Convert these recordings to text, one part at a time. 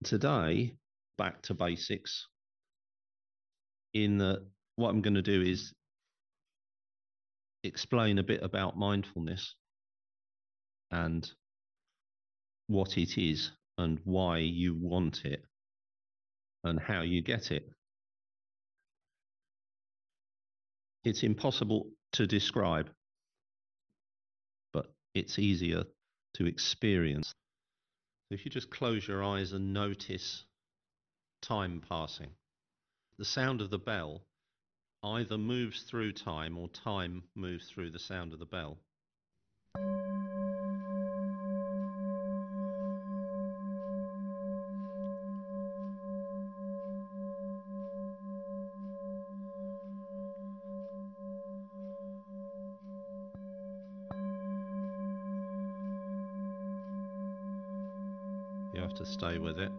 Today, back to basics. What I'm going to do is explain a bit about mindfulness and what it is and why you want it and how you get it. It's impossible to describe, but it's easier to experience. So if you just close your eyes and notice time passing, the sound of the bell either moves through time or time moves through the sound of the bell. You have to stay with it.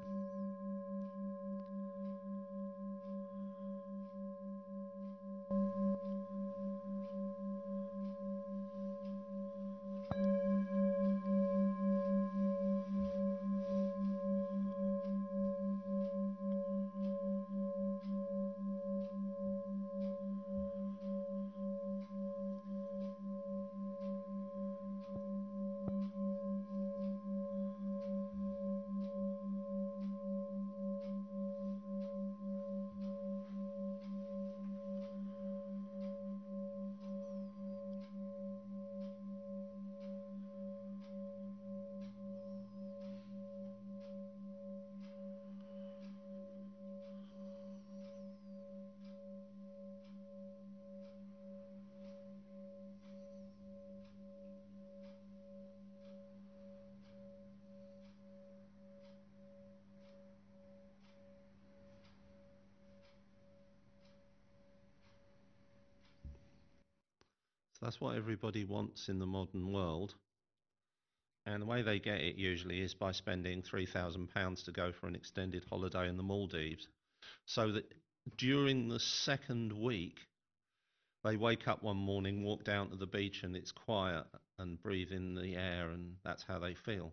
So that's what everybody wants in the modern world. And the way they get it usually is by spending £3,000 to go for an extended holiday in the Maldives. So that during the second week, they wake up one morning, walk down to the beach, and it's quiet and breathe in the air, and that's how they feel.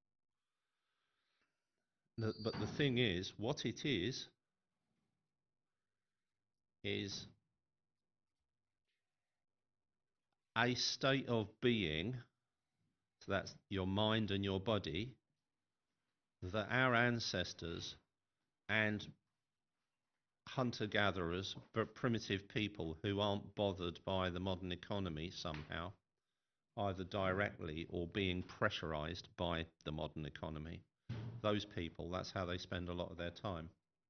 But the thing is, what it is a state of being, so that's your mind and your body, that our ancestors and hunter-gatherers, but primitive people who aren't bothered by the modern economy somehow, either directly or being pressurized by the modern economy. Those people, that's how they spend a lot of their time.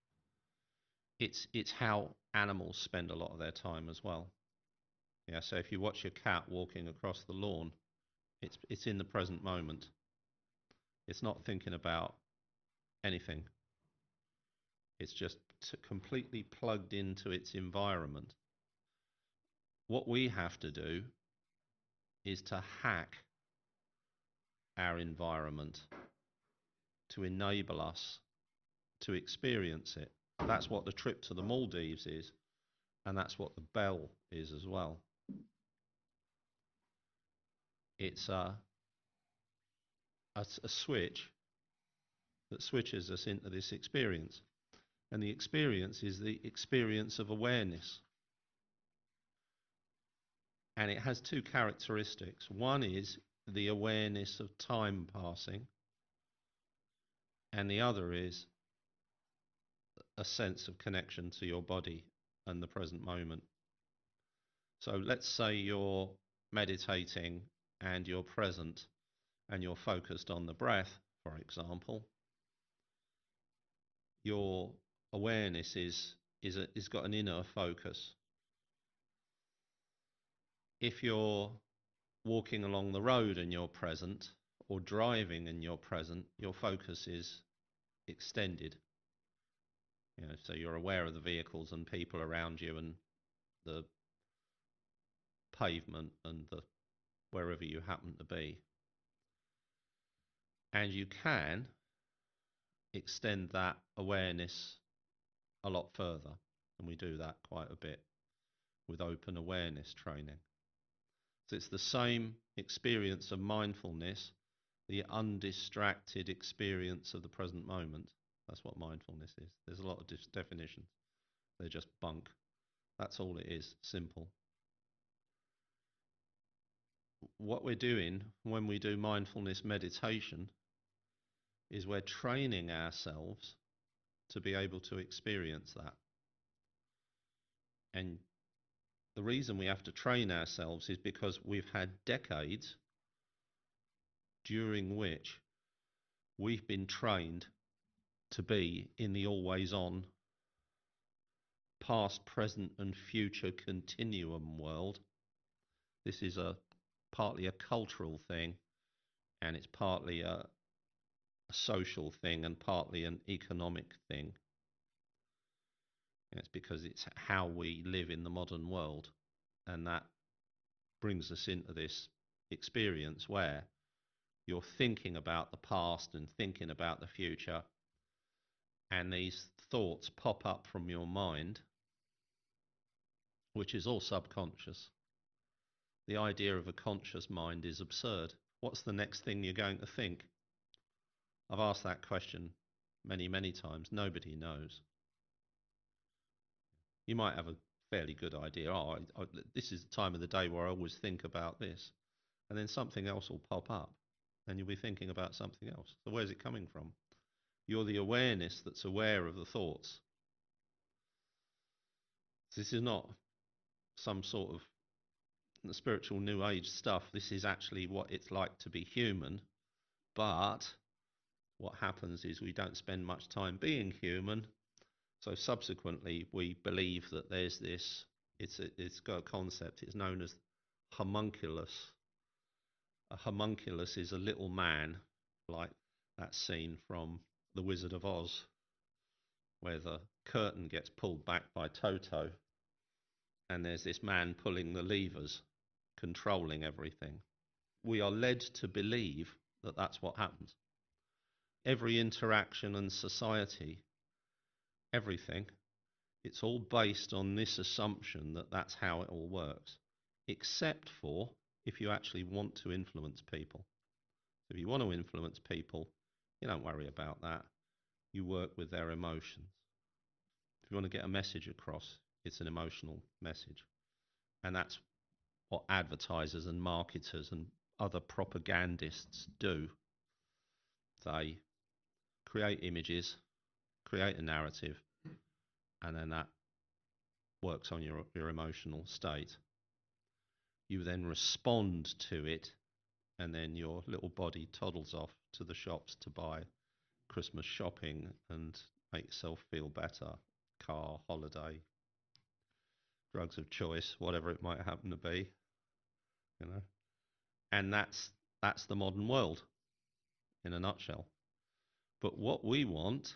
It's how animals spend a lot of their time as well. Yeah, so if you watch your cat walking across the lawn, it's in the present moment. It's not thinking about anything. It's just completely plugged into its environment. What we have to do is to hack our environment to enable us to experience it. That's what the trip to the Maldives is, and that's what the bell is as well. It's a switch that switches us into this experience. And the experience is the experience of awareness. And it has two characteristics. One is the awareness of time passing, and the other is a sense of connection to your body and the present moment. So let's say you're meditating and you're present and you're focused on the breath, for example. Your awareness is got an inner focus. If you're walking along the road and you're present, or driving and you're present, your focus is extended. So you're aware of the vehicles and people around you and the pavement and wherever you happen to be. And you can extend that awareness a lot further, and we do that quite a bit with open awareness training. So it's the same experience of mindfulness, the undistracted experience of the present moment. That's what mindfulness is. There's a lot of definitions. They're just bunk. That's all it is, simple. What we're doing when we do mindfulness meditation is we're training ourselves to be able to experience that. And the reason we have to train ourselves is because we've had decades during which we've been trained to be in the always on, past, present, and future continuum world. This is partly a cultural thing, and it's partly a social thing, and partly an economic thing. It's because it's how we live in the modern world, and that brings us into this experience where you're thinking about the past and thinking about the future, and these thoughts pop up from your mind, which is all subconscious. The idea of a conscious mind is absurd. What's the next thing you're going to think? I've asked that question many, many times. Nobody knows. You might have a fairly good idea. This is the time of the day where I always think about this. And then something else will pop up and you'll be thinking about something else. So where's it coming from? You're the awareness that's aware of the thoughts. This is not some sort of spiritual new age stuff. This is actually what it's like to be human. But what happens is we don't spend much time being human. So subsequently, we believe that there's this, it's got a concept, it's known as homunculus. A homunculus is a little man, like that scene from The Wizard of Oz, where the curtain gets pulled back by Toto, and there's this man pulling the levers, controlling everything. We are led to believe that that's what happens. Every interaction and society, everything, it's all based on this assumption that that's how it all works, except for if you actually want to influence people. If you want to influence people, you don't worry about that. You work with their emotions. If you want to get a message across, it's an emotional message. And that's what advertisers and marketers and other propagandists do. They create images, create a narrative, and then that works on your emotional state. You then respond to it, and then your little body toddles off to the shops to buy Christmas shopping and make yourself feel better. Car, holiday, drugs of choice, whatever it might happen to be, you know. And that's the modern world in a nutshell. But what we want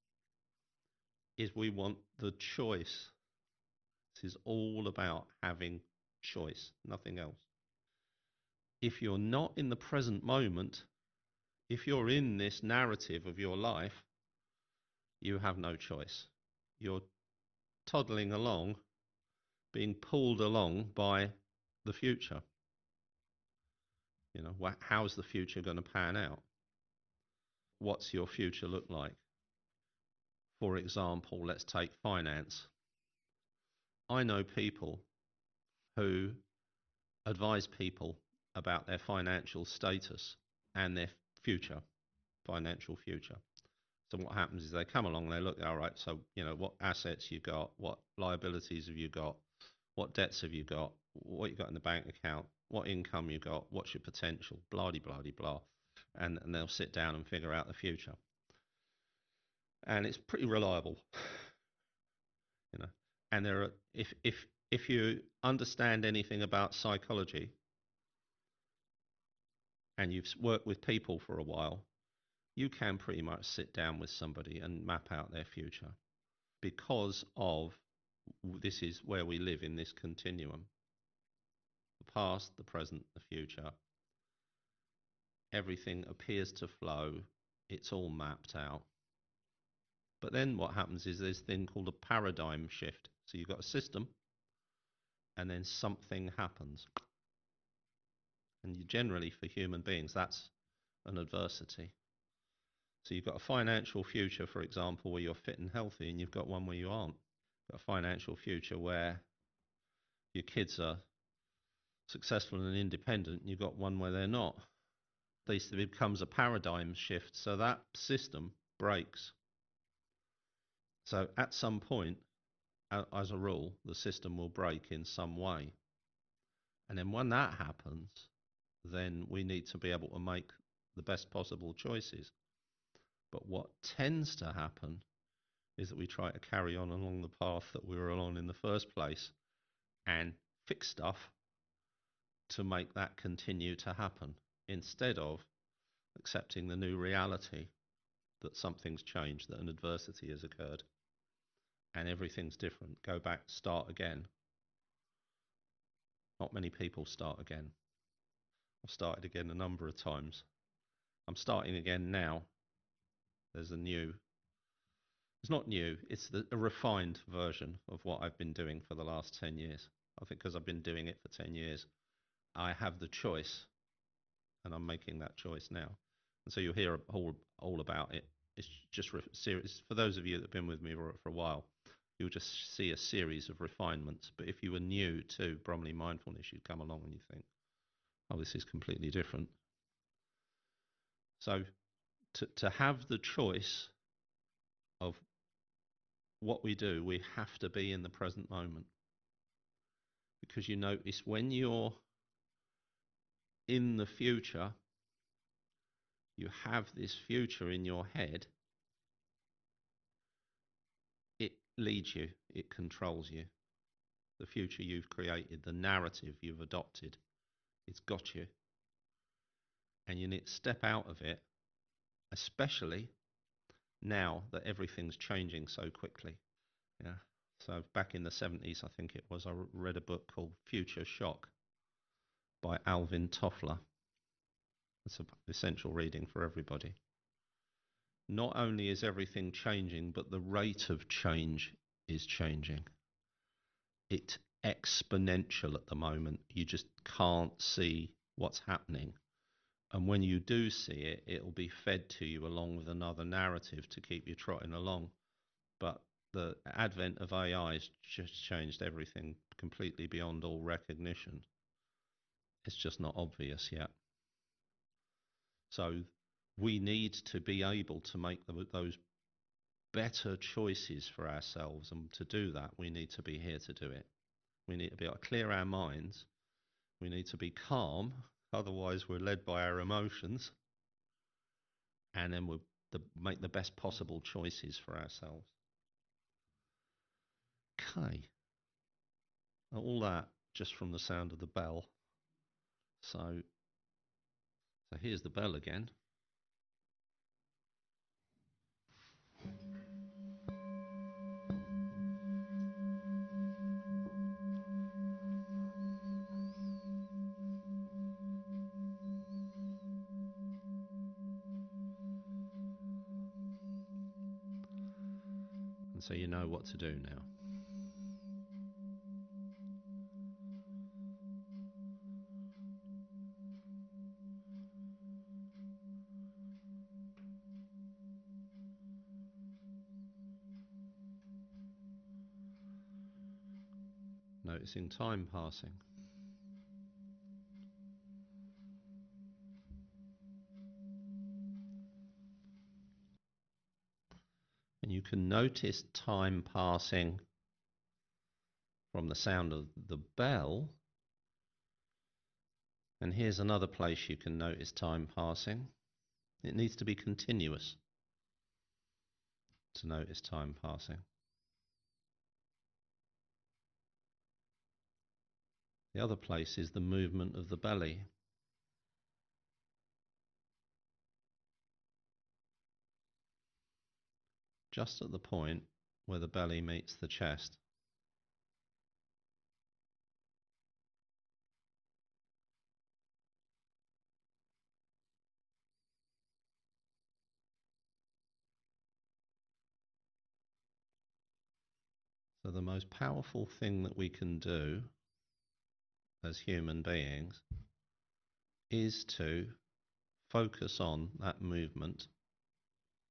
is we want the choice. This is all about having choice, nothing else. If you're not in the present moment, if you're in this narrative of your life, you have no choice. You're toddling along, being pulled along by the future. You know, how's the future going to pan out? What's your future look like? For example, let's take finance. I know people who advise people about their financial status and their future, financial future. So what happens is they come along, they look, all right, so, you know, what assets you got, what liabilities have you got, what debts have you got, what you got in the bank account, what income you got, what's your potential, blah, blah, blah, blah. And they'll sit down and figure out the future. And it's pretty reliable, you know. And there are, if you understand anything about psychology and you've worked with people for a while, you can pretty much sit down with somebody and map out their future because of this is where we live in this continuum. The past, the present, the future. Everything appears to flow. It's all mapped out. But then what happens is there's this thing called a paradigm shift. So you've got a system and then something happens. And generally for human beings, that's an adversity. So you've got a financial future, for example, where you're fit and healthy, and you've got one where you aren't. You've got a financial future where your kids are successful and independent, and you've got one where they're not. At least it becomes a paradigm shift, so that system breaks. So at some point, as a rule, the system will break in some way. And then when that happens, then we need to be able to make the best possible choices. But what tends to happen is that we try to carry on along the path that we were on in the first place and fix stuff to make that continue to happen instead of accepting the new reality that something's changed, that an adversity has occurred and everything's different. Go back, start again. Not many people start again. I've started again a number of times. I'm starting again now. There's a new, it's not new, it's a refined version of what I've been doing for the last 10 years. I think because I've been doing it for 10 years, I have the choice, and I'm making that choice now. And so you'll hear all about it. It's just series. For those of you that have been with me for a while, you'll just see a series of refinements. But if you were new to Bromley Mindfulness, you'd come along and you think, oh, this is completely different. So to have the choice of what we do, we have to be in the present moment. Because you notice when you're in the future, you have this future in your head, it leads you, it controls you. The future you've created, the narrative you've adopted, it's got you. And you need to step out of it, especially now that everything's changing so quickly. Yeah. So back in the 70s, I think it was, I read a book called Future Shock by Alvin Toffler. It's an essential reading for everybody. Not only is everything changing, but the rate of change is changing. It's exponential at the moment. You just can't see what's happening. And when you do see it, it'll be fed to you along with another narrative to keep you trotting along. But the advent of AI has just changed everything completely beyond all recognition. It's just not obvious yet. So we need to be able to make those better choices for ourselves. And to do that, we need to be here to do it. We need to be able to clear our minds. We need to be calm. Otherwise, we're led by our emotions. And then we'll make the best possible choices for ourselves. Okay. All that just from the sound of the bell. So here's the bell again. And so you know what to do now. Noticing time passing. And you can notice time passing from the sound of the bell. And here's another place you can notice time passing. It needs to be continuous to notice time passing. The other place is the movement of the belly. Just at the point where the belly meets the chest. So the most powerful thing that we can do as human beings is to focus on that movement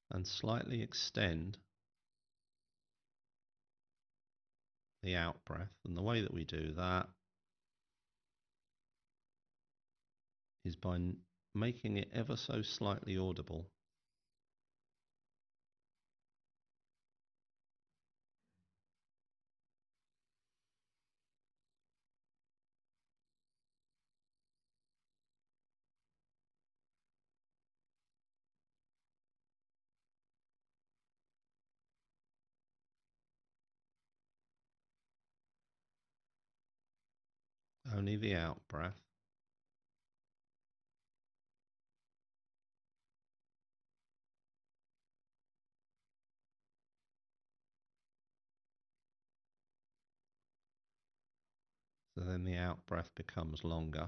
and slightly extend the out breath. And the way that we do that is by making it ever so slightly audible. Only the out breath. So then the out breath becomes longer.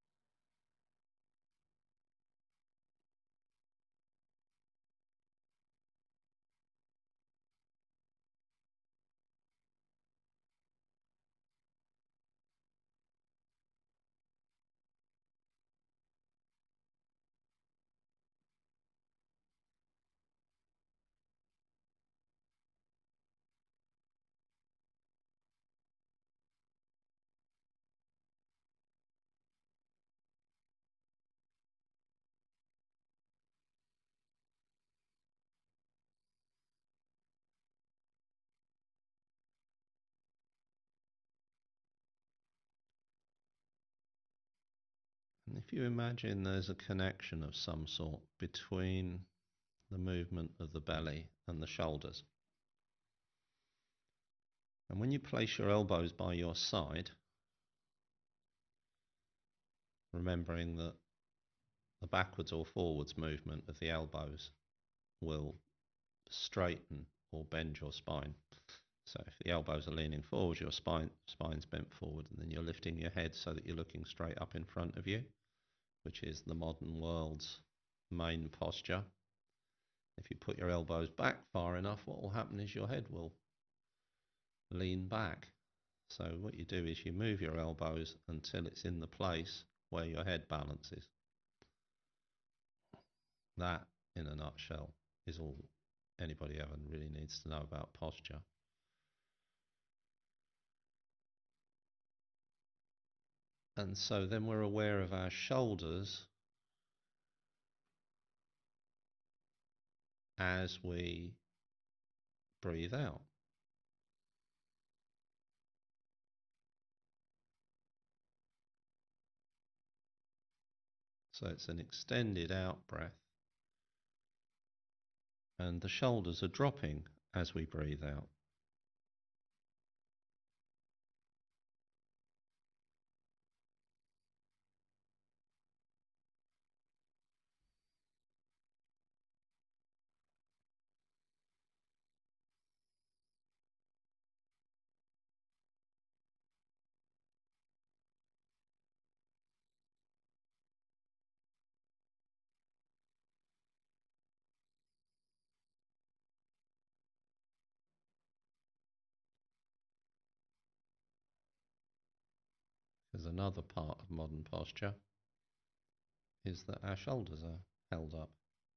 And if you imagine there's a connection of some sort between the movement of the belly and the shoulders. And when you place your elbows by your side, remembering that the backwards or forwards movement of the elbows will straighten or bend your spine. So if the elbows are leaning forward, your spine's bent forward, and then you're lifting your head so that you're looking straight up in front of you, which is the modern world's main posture. If you put your elbows back far enough, what will happen is your head will lean back. So what you do is you move your elbows until it's in the place where your head balances. That, in a nutshell, is all anybody ever really needs to know about posture. And so then we're aware of our shoulders as we breathe out. So it's an extended out breath, and the shoulders are dropping as we breathe out. Because another part of modern posture is that our shoulders are held up.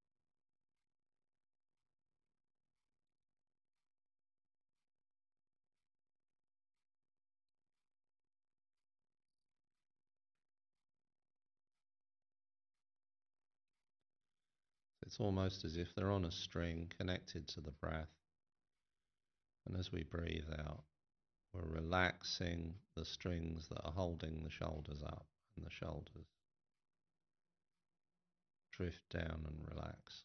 It's almost as if they're on a string connected to the breath. And as we breathe out, we're relaxing the strings that are holding the shoulders up, and the shoulders drift down and relax.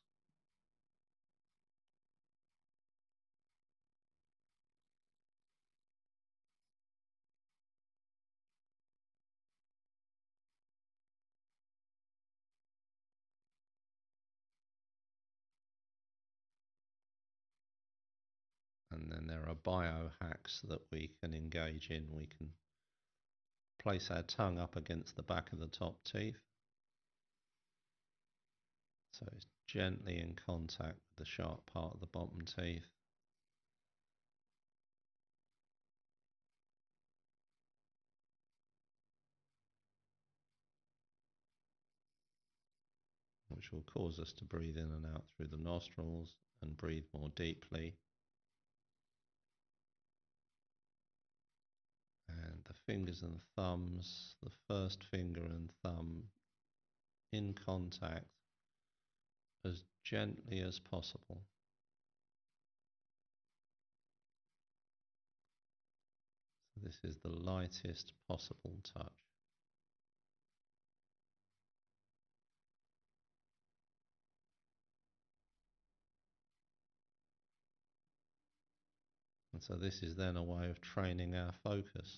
And then there are biohacks that we can engage in. We can place our tongue up against the back of the top teeth, so it's gently in contact with the sharp part of the bottom teeth. Which which will cause us to breathe in and out through the nostrils and breathe more deeply. And the fingers and thumbs, the first finger and thumb in contact as gently as possible. So this is the lightest possible touch. And so this is then a way of training our focus.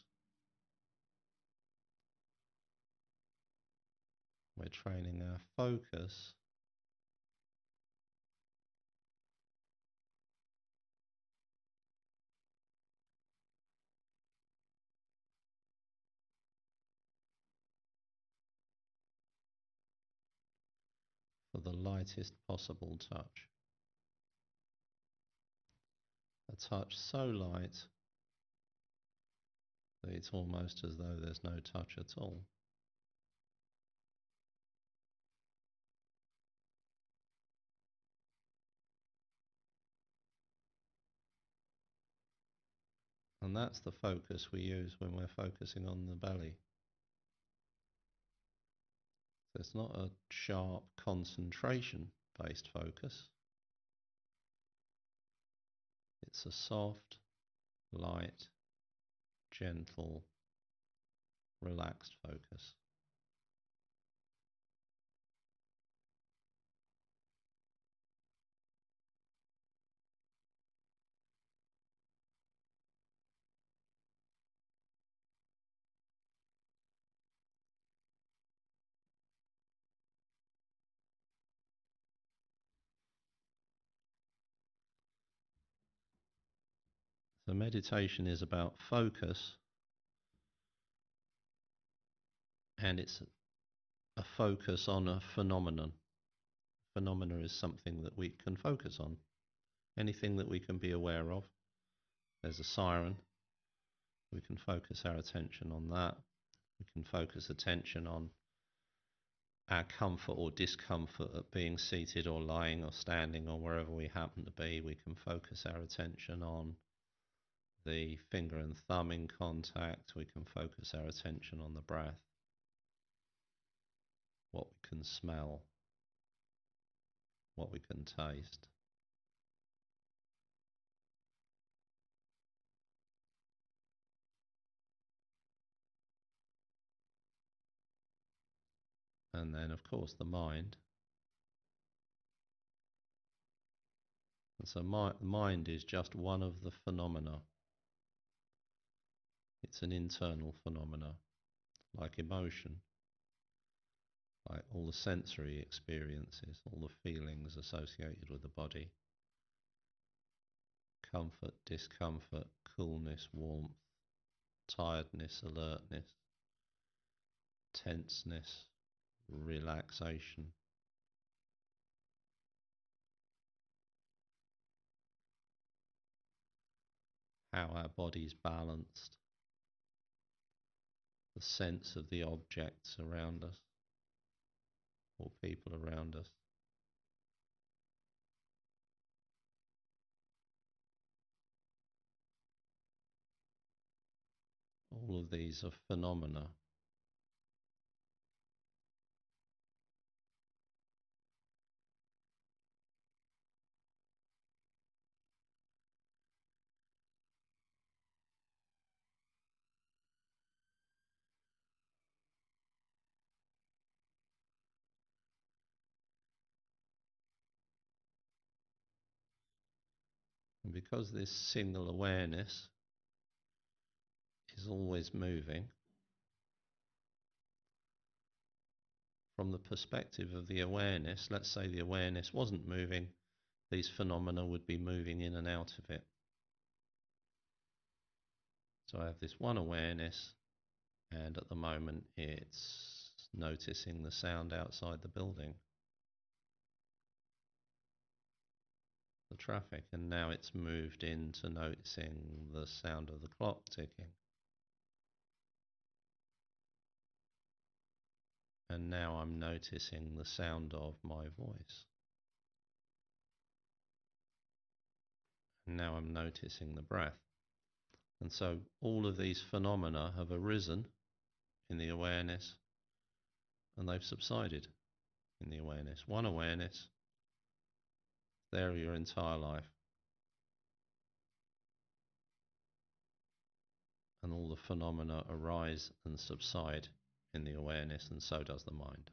We're training our focus for the lightest possible touch. A touch so light that it's almost as though there's no touch at all. And that's the focus we use when we're focusing on the belly. So it's not a sharp concentration-based focus. It's a soft, light, gentle, relaxed focus. So meditation is about focus, and it's a focus on a phenomenon. Phenomena is something that we can focus on. Anything that we can be aware of. There's a siren. We can focus our attention on that. We can focus attention on our comfort or discomfort at being seated or lying or standing or wherever we happen to be. We can focus our attention on the finger and thumb in contact. We can focus our attention on the breath, what we can smell, what we can taste. And then, of course, the mind. And so mind is just one of the phenomena. It's an internal phenomena, like emotion, like all the sensory experiences, all the feelings associated with the body. Comfort, discomfort, coolness, warmth, tiredness, alertness, tenseness, relaxation. How our body's balanced, the sense of the objects around us or people around us. All of these are phenomena. And because this single awareness is always moving, from the perspective of the awareness, let's say the awareness wasn't moving, these phenomena would be moving in and out of it. So I have this one awareness, and at the moment it's noticing the sound outside the building, the traffic, and now it's moved into noticing the sound of the clock ticking. And now I'm noticing the sound of my voice. And now I'm noticing the breath. And so all of these phenomena have arisen in the awareness and they've subsided in the awareness. One awareness, there your entire life. And all the phenomena arise and subside in the awareness, and so does the mind.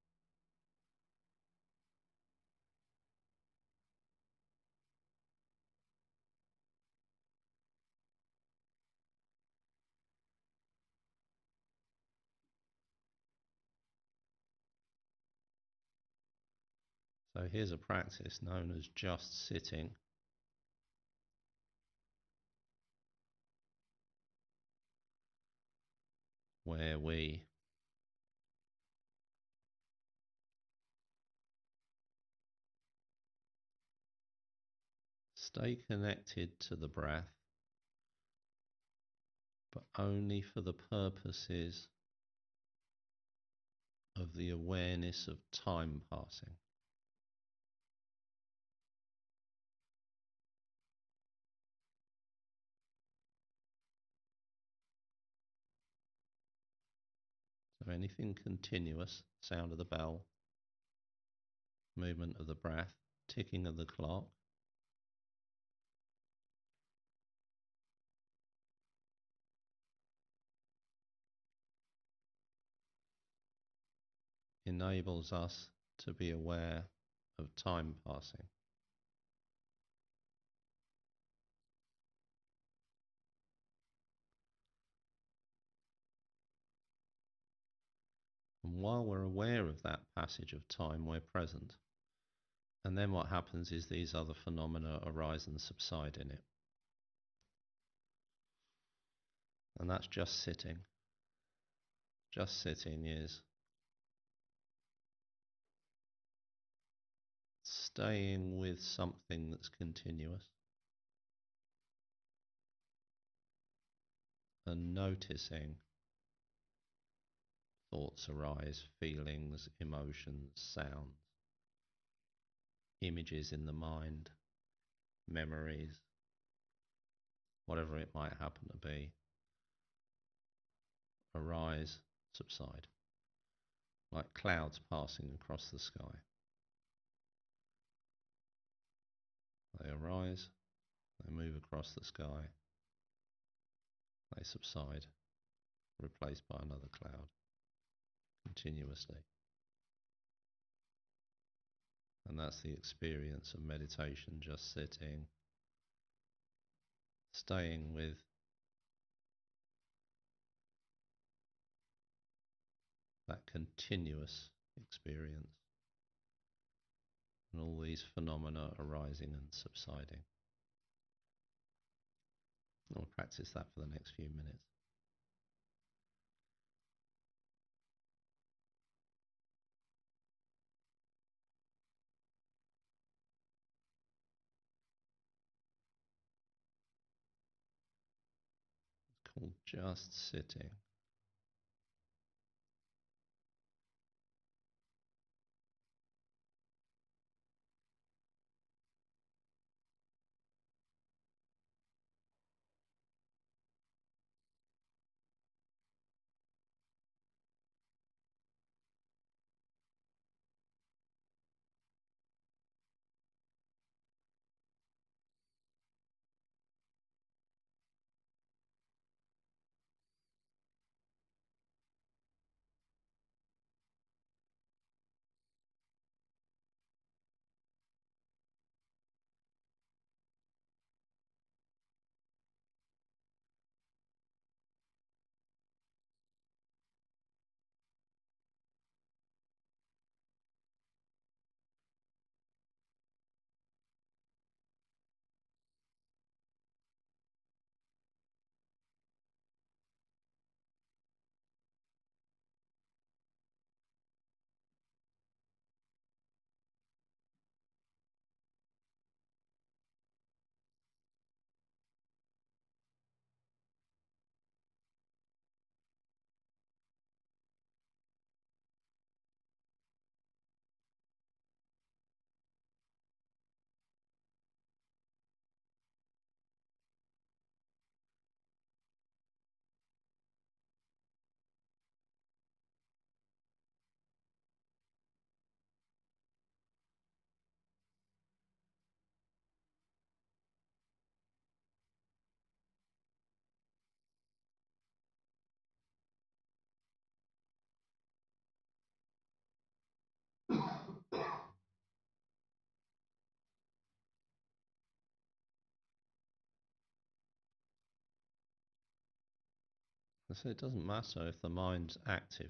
So here's a practice known as just sitting, where we stay connected to the breath, but only for the purposes of the awareness of time passing. So anything continuous, sound of the bell, movement of the breath, ticking of the clock, enables us to be aware of time passing. And while we're aware of that passage of time, we're present. And then what happens is these other phenomena arise and subside in it. And that's just sitting. Just sitting is staying with something that's continuous and noticing thoughts arise, feelings, emotions, sounds, images in the mind, memories, whatever it might happen to be, arise, subside, like clouds passing across the sky. They arise, they move across the sky, they subside, replaced by another cloud, continuously. And that's the experience of meditation, just sitting, staying with that continuous experience and all these phenomena arising and subsiding. We'll practice that for the next few minutes. It's called just sitting. So it doesn't matter if the mind's active.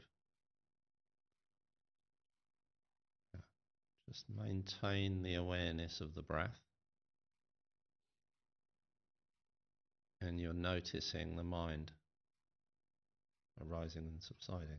Just maintain the awareness of the breath, and you're noticing the mind arising and subsiding.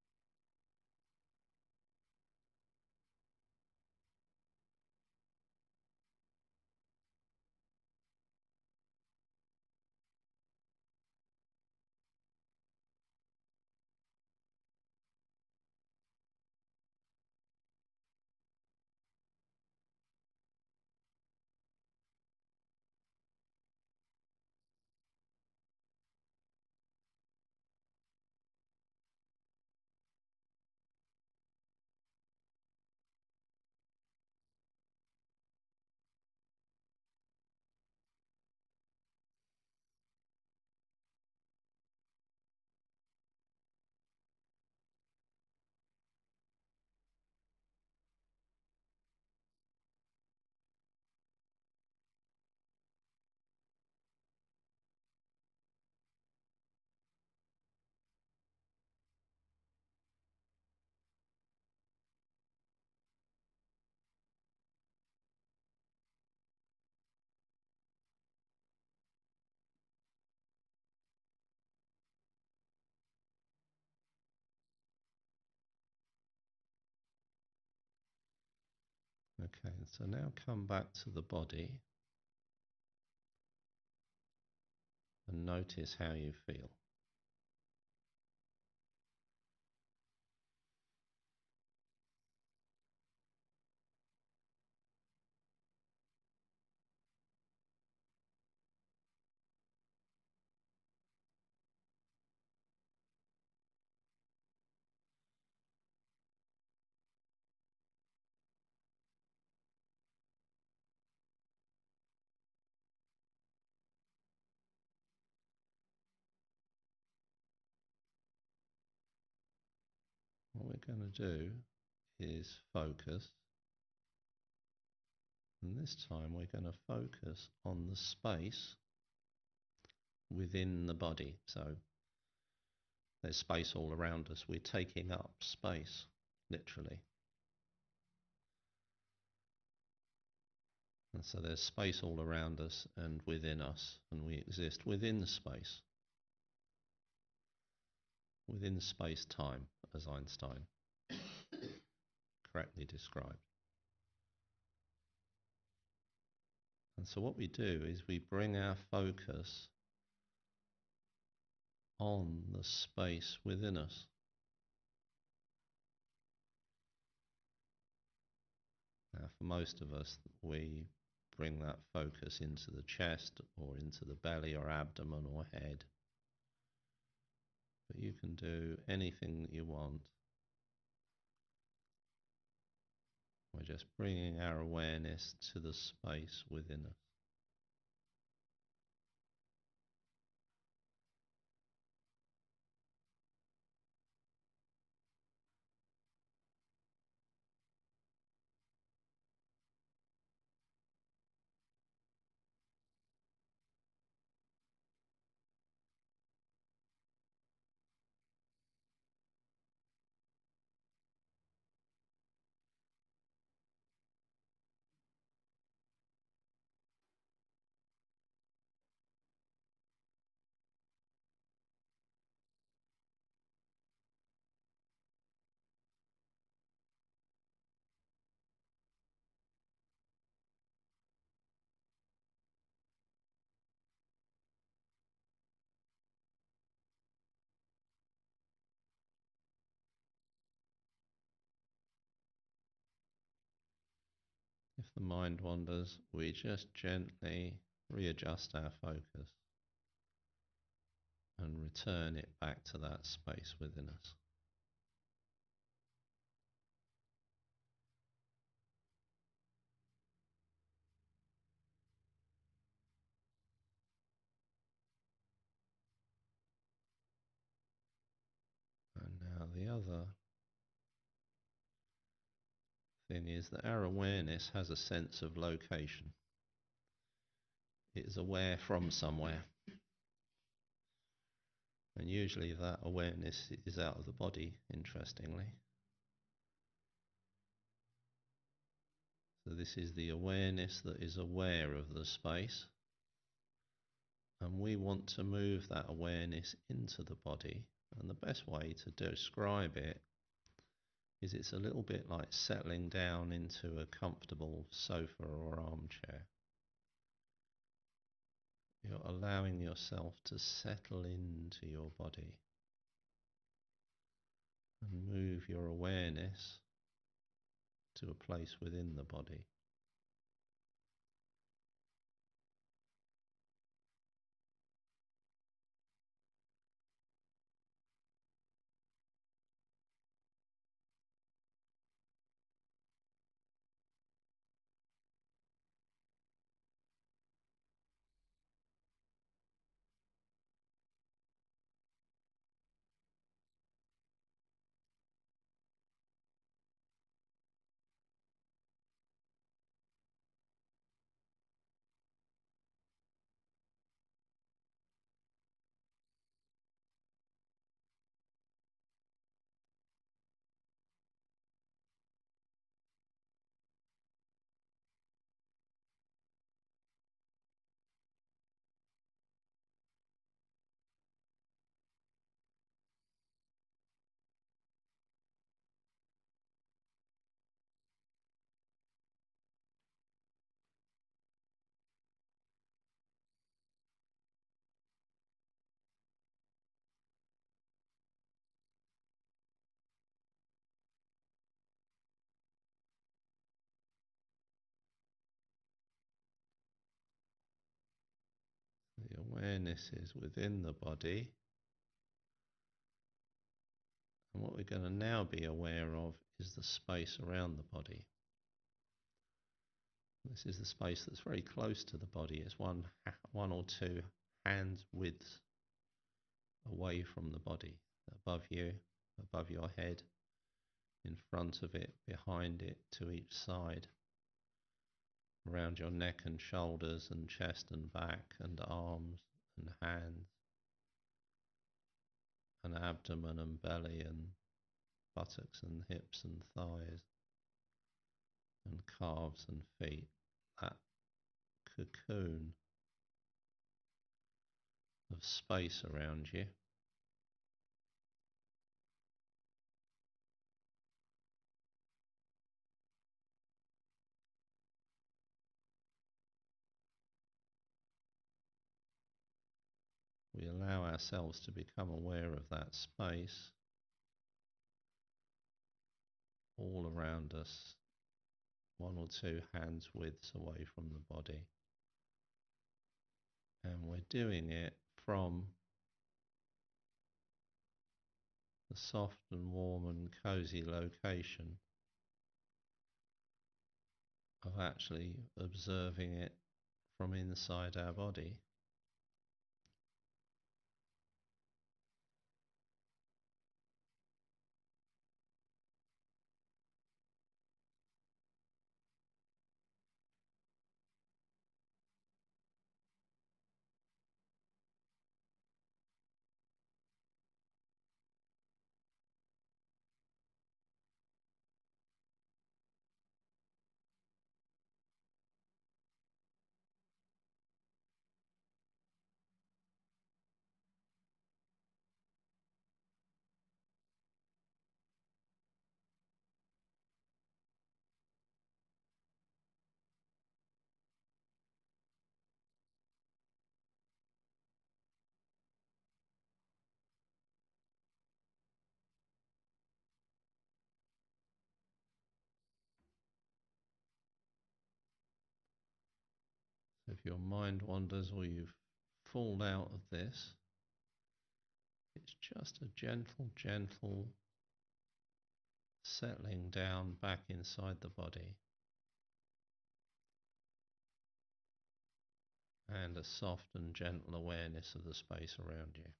Okay, so now come back to the body and notice how you feel. What we're going to do is focus, and this time we're going to focus on the space within the body. So there's space all around us. We're taking up space, literally. And so there's space all around us and within us, and we exist within the space, within space-time, as Einstein correctly described. And so what we do is we bring our focus on the space within us. Now, for most of us, we bring that focus into the chest or into the belly or abdomen or head. But you can do anything that you want. We're just bringing our awareness to the space within us. If the mind wanders, we just gently readjust our focus and return it back to that space within us. And now the other thing is that our awareness has a sense of location. It is aware from somewhere. And usually that awareness is out of the body, interestingly. So this is the awareness that is aware of the space. And we want to move that awareness into the body. And the best way to describe it is it's a little bit like settling down into a comfortable sofa or armchair. You're allowing yourself to settle into your body and move your awareness to a place within the body. The awareness is within the body. And what we're going to now be aware of is the space around the body. This is the space that's very close to the body. It's one or two hands widths away from the body, above you, above your head, in front of it, behind it, to each side, around your neck and shoulders and chest and back and arms and hands and abdomen and belly and buttocks and hips and thighs and calves and feet. That cocoon of space around you. We allow ourselves to become aware of that space all around us, one or two hands widths away from the body. And we're doing it from the soft and warm and cozy location of actually observing it from inside our body. So if your mind wanders or you've fallen out of this, it's just a gentle settling down back inside the body and a soft and gentle awareness of the space around you.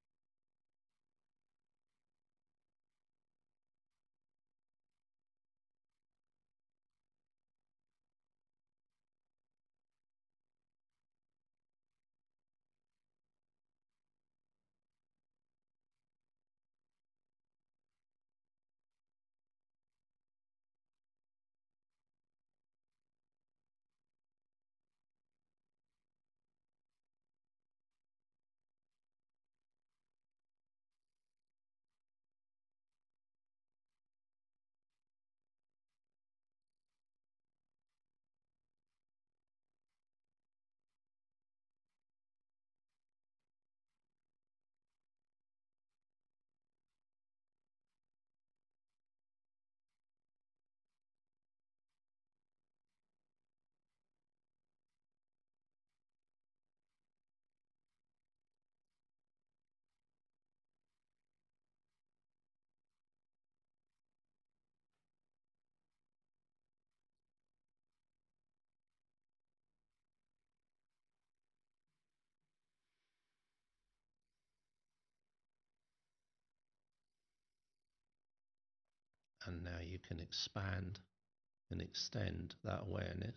And now you can expand and extend that awareness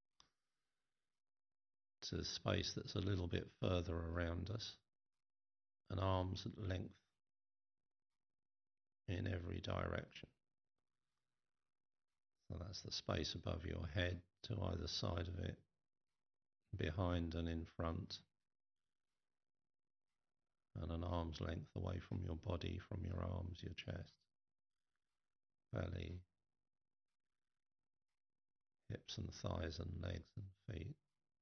to the space that's a little bit further around us, an arm's length in every direction. So that's the space above your head, to either side of it, behind and in front, and an arm's length away from your body, from your arms, your chest, belly, hips and thighs and legs and feet.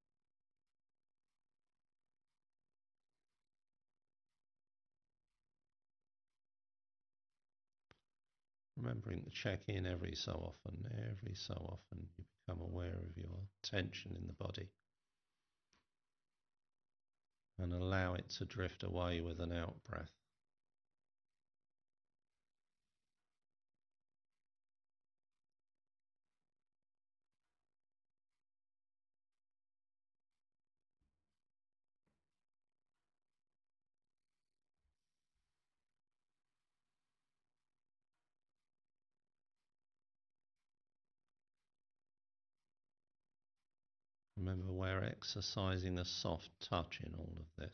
Remembering to check in every so often you become aware of your tension in the body and allow it to drift away with an out breath. Remember, we're exercising a soft touch in all of this.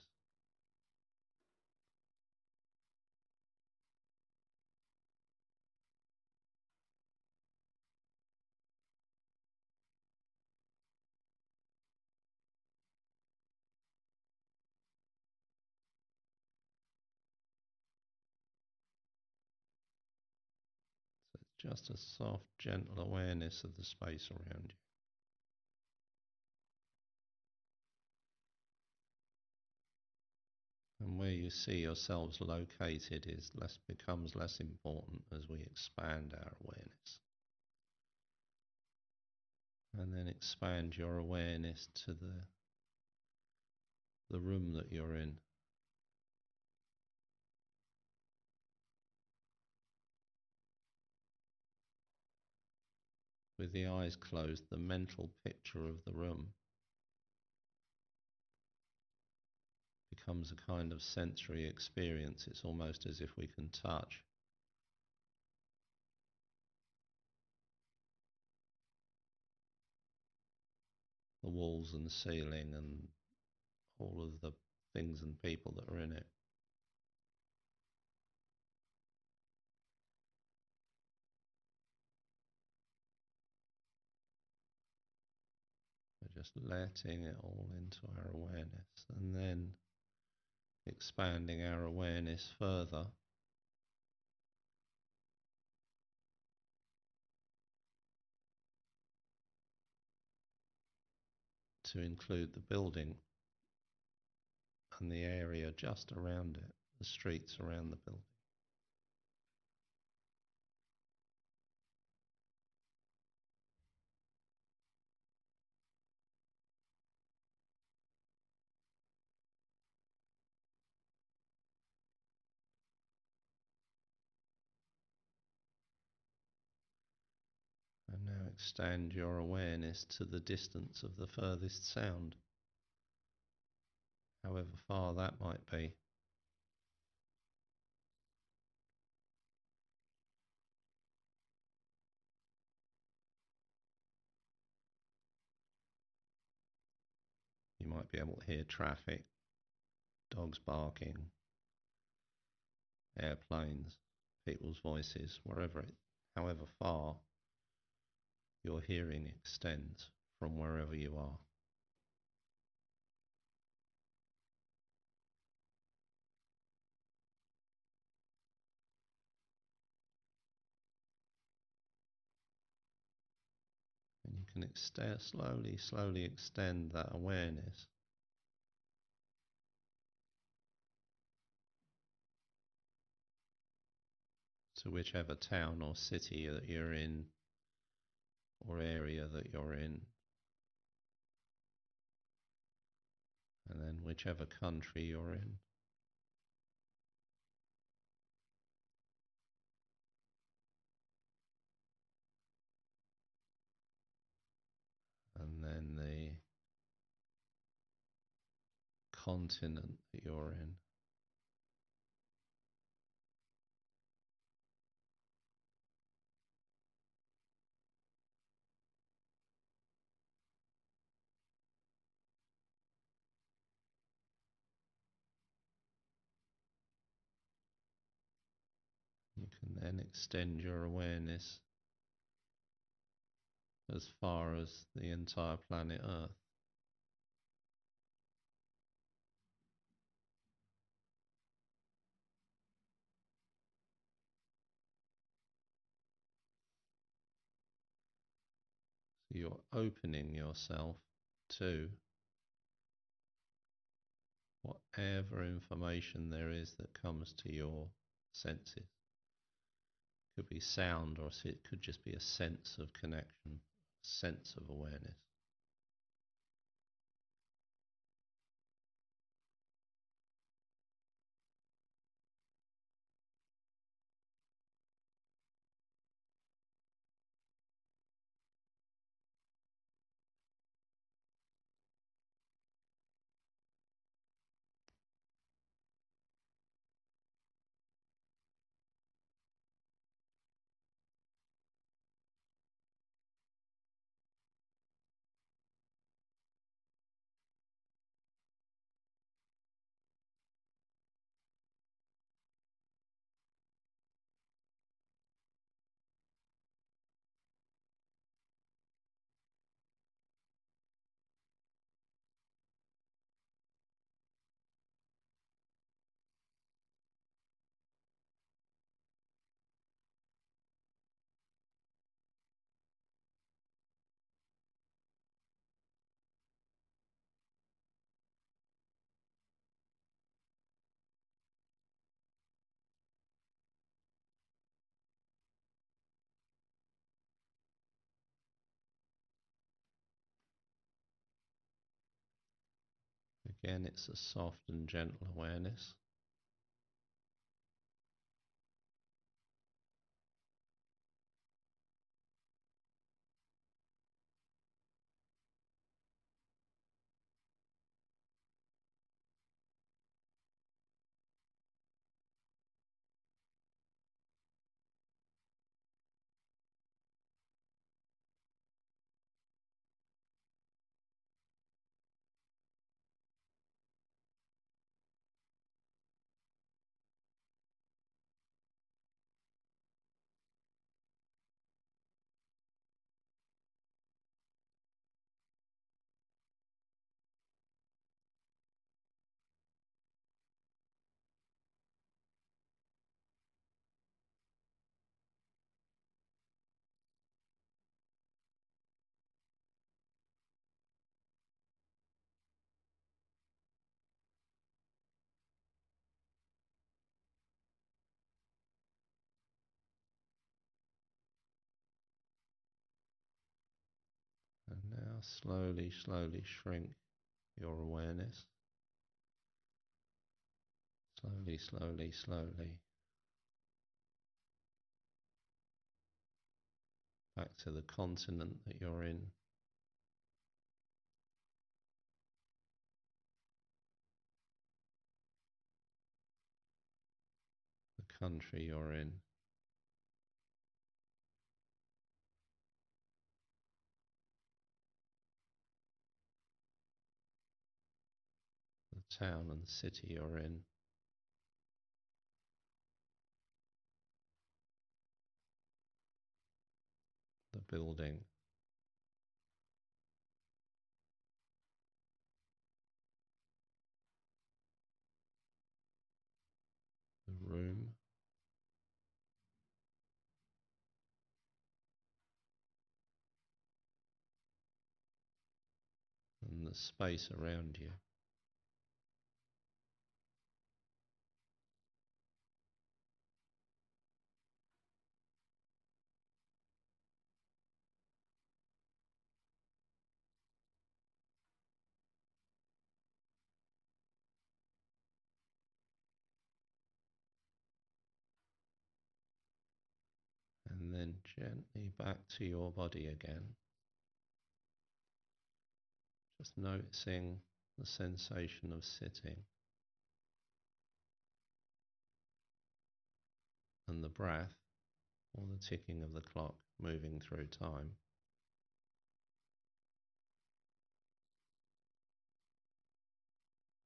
So it's just a soft, gentle awareness of the space around you. And where you see yourselves located becomes less important as we expand our awareness. And then expand your awareness to the room that you're in. With the eyes closed, the mental picture of the room becomes a kind of sensory experience. It's almost as if we can touch. The walls and ceiling and all of the things and people that are in it. We're just letting it all into our awareness and then expanding our awareness further to include the building and the area just around it, the streets around the building. And now extend your awareness to the distance of the furthest sound, however far that might be. You might be able to hear traffic, dogs barking, airplanes, people's voices, however far your hearing extends from wherever you are. And you can slowly extend that awareness to whichever town or city that you're in or area that you're in, and then whichever country you're in. And then the continent that you're in. And then extend your awareness as far as the entire planet Earth. So you're opening yourself to whatever information there is that comes to your senses. It could be sound, or it could just be a sense of connection, a sense of awareness. Again, it's a soft and gentle awareness. And now slowly, slowly shrink your awareness. Slowly, slowly, slowly. Back to the continent that you're in. The country you're in. The town and city you're in. The building. The room. And the space around you. And then gently back to your body again. Just noticing the sensation of sitting and the breath or the ticking of the clock moving through time.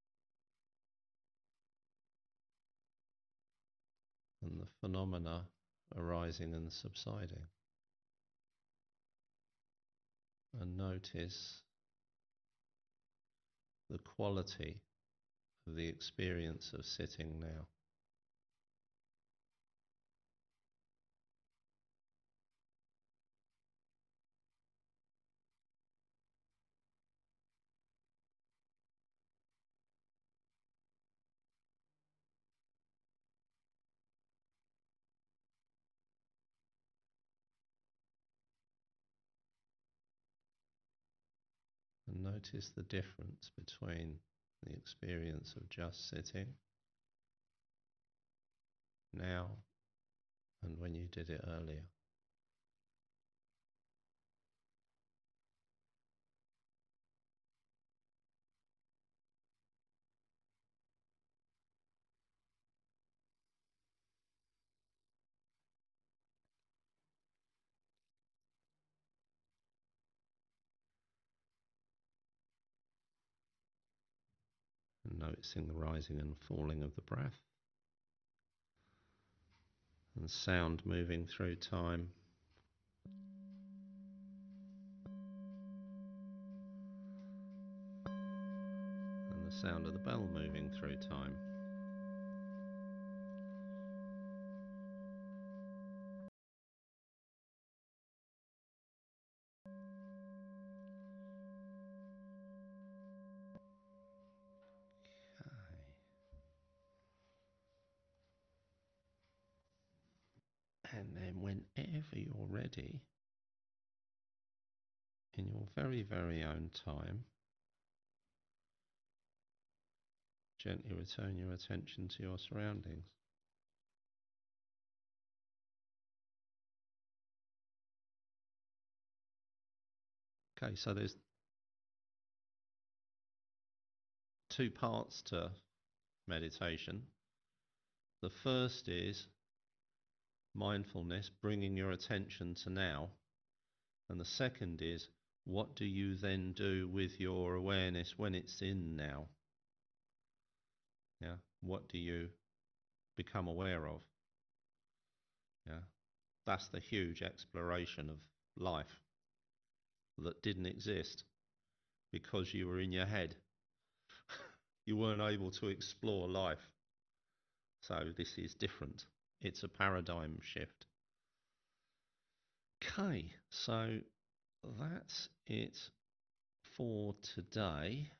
And the phenomena arising and subsiding. And notice the quality of the experience of sitting now. And notice the difference between the experience of just sitting now and when you did it earlier. And noticing the rising and falling of the breath, and sound moving through time. And the sound of the bell moving through time. And then whenever you're ready, in your very, very own time, gently return your attention to your surroundings. Okay, so there's two parts to meditation. The first is mindfulness, bringing your attention to now. And the second is, what do you then do with your awareness when it's in now? Yeah, what do you become aware of? Yeah, that's the huge exploration of life that didn't exist because you were in your head. You weren't able to explore life. So this is different. It's a paradigm shift. Okay, so that's it for today.